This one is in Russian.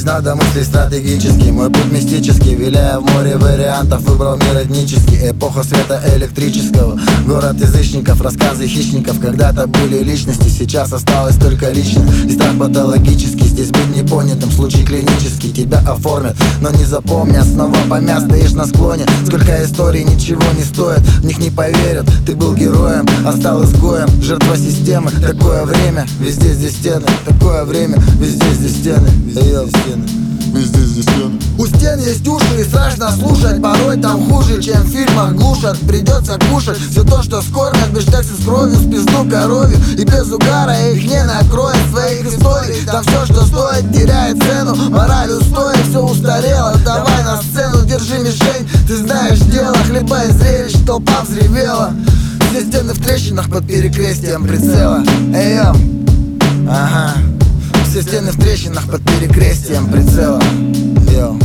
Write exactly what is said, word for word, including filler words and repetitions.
Здесь надо мыслить стратегически, мой путь мистический, виляя в море вариантов, выбрал мир этнический. Эпоха света электрического, город язычников, рассказы хищников. Когда-то были личности, сейчас осталось только личное. И страх патологический, здесь быть непонятым, случай клинический. Тебя оформят, но не запомнят, снова помят, стоишь на склоне. Сколько историй ничего не стоит, в них не поверят. Ты был героем, а стал изгоем, жертва системы. Такое время, везде здесь стены. Такое время, везде здесь стены. Везде здесь стены. Везде здесь стены. У стен есть уши и страшно слушать. Порой там хуже, чем в фильмах глушат. Придется кушать все то, что скормят. Бифштексы с кровью, с пизду коровью. И без угара их не накроет своих историй. Там все, что стоит, теряет цену. Мораль устоит, все устарело. Давай на сцену, держи мишень. Ты знаешь дело, хлеба и зрелищ. Толпа взревела. Все стены в трещинах под перекрестием прицела. Эй, йо. Ага. Все стены в трещинах под перекрестием прицела. Йо.